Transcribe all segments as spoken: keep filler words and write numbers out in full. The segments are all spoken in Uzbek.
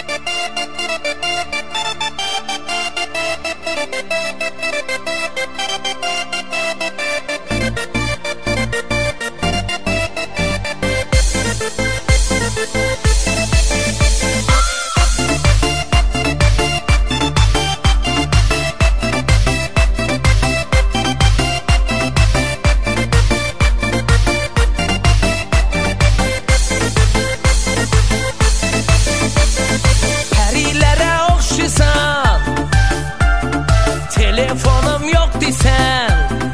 Telefonum yok desen,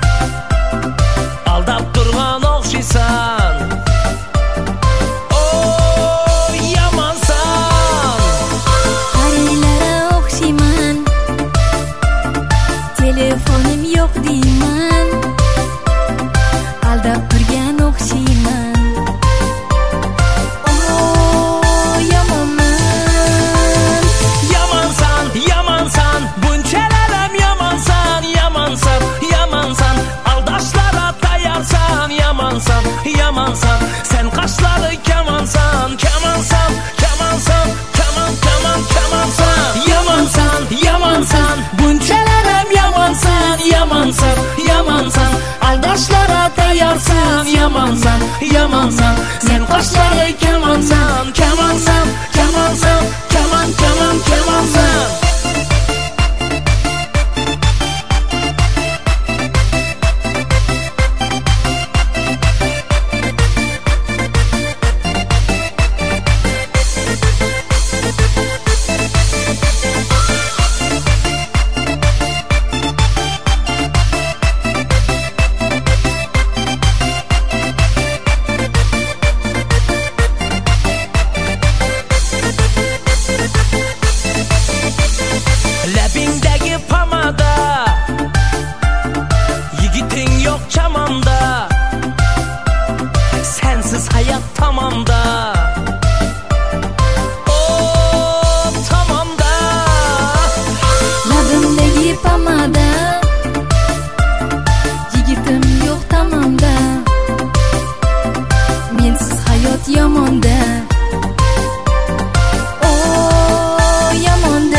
aldab turgan oxşisan. Oh, yamansan. Parilara oxşiman, telefonum yok deyman, aldab turgan oxşiman. Oh, yamanman. Yamansan, yamansan, bunchalarım yamansan, yamansan, yamansan, aldaşlara tayarsan, yamansan, yamansan, sen kaşları kemansan, kemansan, kemansan, keman, keman, kemansan, yamansan, yamansan, bunchalarım yamansan, yamansan, yamansan, aldaşlara tayarsan, yamansan, yamansan, sen kaşları kemansan, kemansan, kemansan, keman, keman, kemansan. Labingdagi pomada, yigiting yok chamamda, sensiz hayat tamamda. Oh, tamamda. Labimdagi pomada, yigitim yo'q tamamda, mensiz hayot yomonda. Oh, yomonda.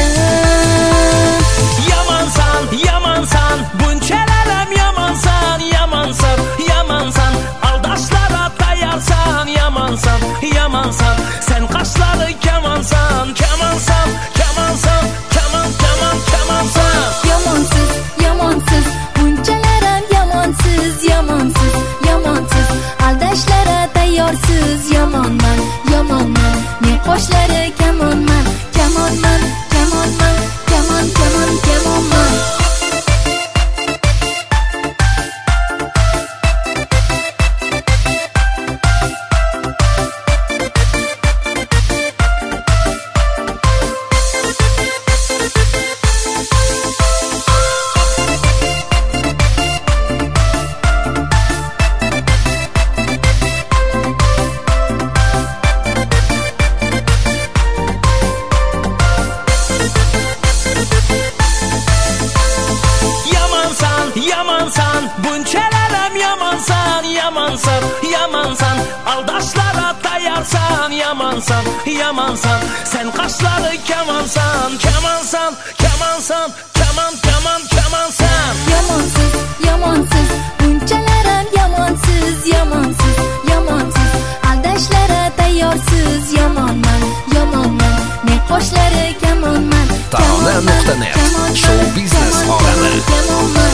Yamansan, yamansan, bunchalarım yamansan, yamansan, yamansan, aldaşlara tayarsan, yamansan, yamansan, sen kaşları kemansan, kemansan, kemansan, keman, keman, kemansan. Yamansiz, yamansiz, bunchalarım yamansiz, yamansiz, yamansiz, aldashlara tayyorsiz, yamonman, yamonman, men qoshlari kamonman, kamonman, kamonman, kamon, kamon, kamonman. Yamansan, Yamansan, bunchalarım yamansan, yamansan, yamansan, aldaşlara tayarsan, yamansan, yamansan, sen kaşları kemansan, kemansan, kemansan, keman, keman, kemansan. yamansiz, yamansiz, bunchalarım yamansiz, yamansiz, yamansiz, aldashlara tayyorsiz, yamonman, yamonman, men qoshlari kamonman. Tarona nuqta net Show biznes olami.